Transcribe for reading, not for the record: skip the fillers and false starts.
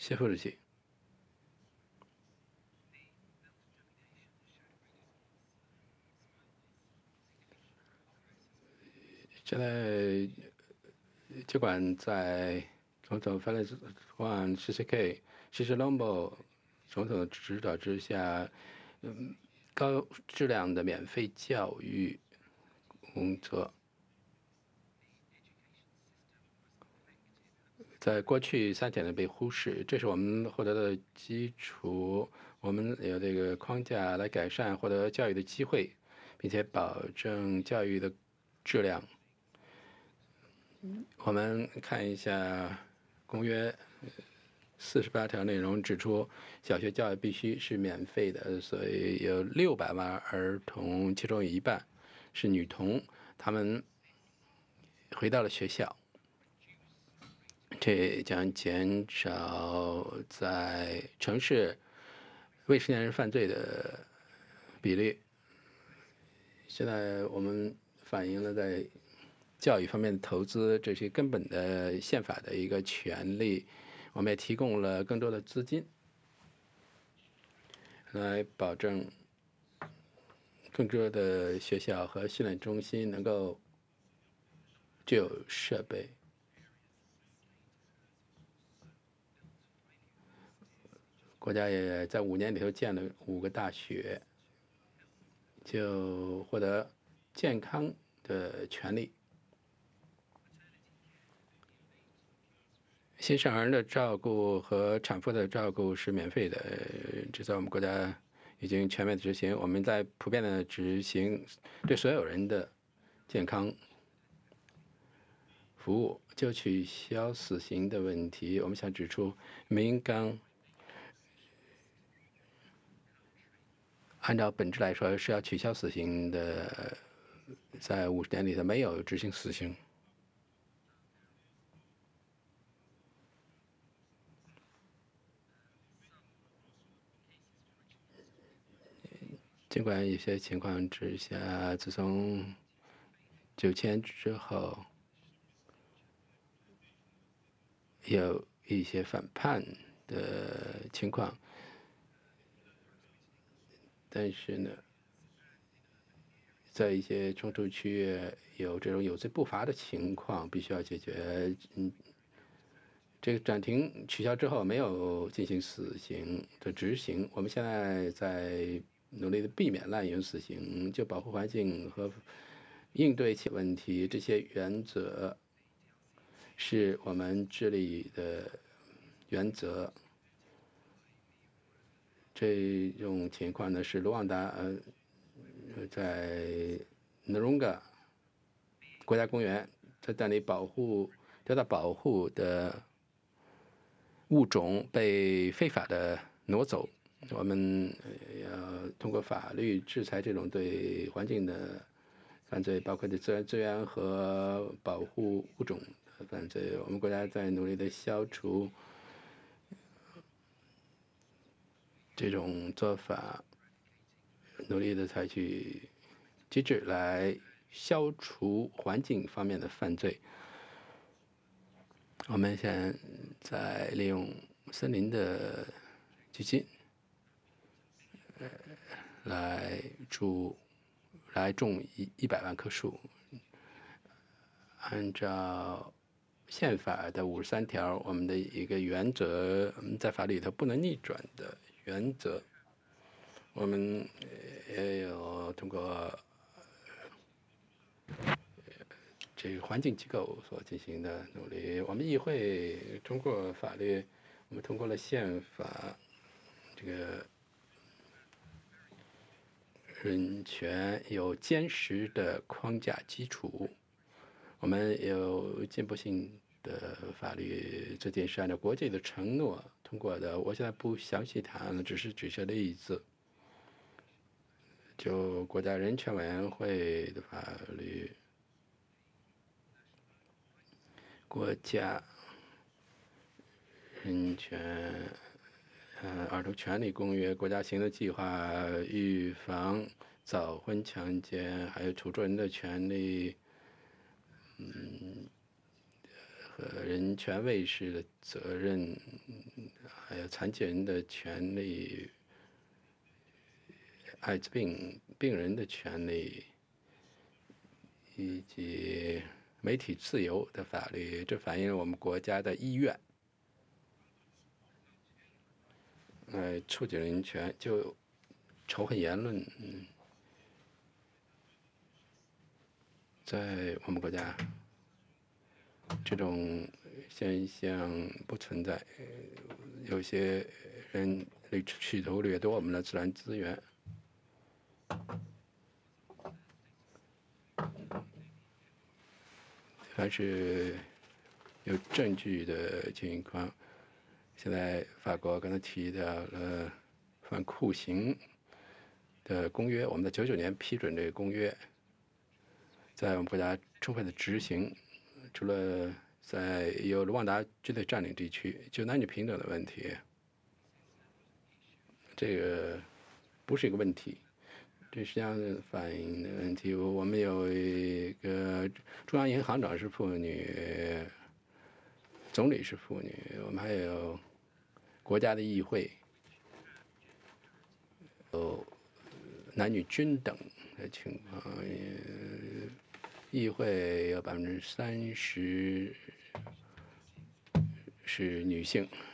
谢副主席。现在尽管在总统菲利斯万西西 K 西西隆博总统的指导之下，高质量的免费教育工作，在过去3点被忽视，这是我们获得的基础。我们有这个框架来改善获得教育的机会，并且保证教育的质量。我们看一下公约48条内容指出，小学教育必须是免费的，所以有600万儿童，其中有1半是女童，她们回到了学校，这将减少在城市未成年人犯罪的比例。现在我们反映了在教育方面的投资，这是根本的宪法的一个权利。我们也提供了更多的资金，来保证更多的学校和训练中心能够具有设备。国家也在5年里头建了5个大学，就获得健康的权利。新生儿的照顾和产妇的照顾是免费的，这在我们国家已经全面执行。我们在普遍的执行对所有人的健康服务。就取消死刑的问题，我们想指出，民纲按照本质来说是要取消死刑的，在50年里头没有执行死刑。尽管一些情况之下，自从9000之后，有一些反叛的情况，但是呢，在一些冲突区域有这种有罪不罚的情况，必须要解决。这个暂停取消之后，没有进行死刑的执行。我们现在在努力的避免滥用死刑，就保护环境和应对其问题，这些原则是我们致力的原则。这种情况呢，是卢旺达在纳荣嘎国家公园在那里得到保护的物种被非法的挪走。我们要通过法律制裁这种对环境的犯罪，包括对自然资源和保护物种的犯罪。我们国家在努力的消除这种做法，努力的采取机制来消除环境方面的犯罪。我们现在利用森林的基金来种100万棵树，按照宪法的53条，我们的一个原则，在法律里头不能逆转的原则。我们也有通过这个环境机构所进行的努力。我们议会通过法律，我们通过了宪法，这个人权有坚实的框架基础。我们有进步性的法律，这件是按照国际的承诺通过的。我现在不详细谈了，只是举些例子。就国家人权委员会的法律，国家人权儿童权利公约、国家行动计划、预防早婚强奸，还有土著人的权利， 和人权卫士的责任，还有残疾人的权利、艾滋病病人的权利，以及媒体自由的法律，这反映了我们国家的意愿。促进人权，就仇恨言论，在我们国家这种现象不存在。有些人企图掠夺我们的自然资源，还是有证据的情况。现在法国刚才提到了反酷刑的公约，我们在99年批准这个公约，在我们国家充分的执行。除了在有卢旺达军队占领地区，就男女平等的问题，这个不是一个问题，这实际上反映的问题。我们有一个中央银行长是妇女，总理是妇女，我们还有国家的议会，有男女均等的情况，议会有30%是女性，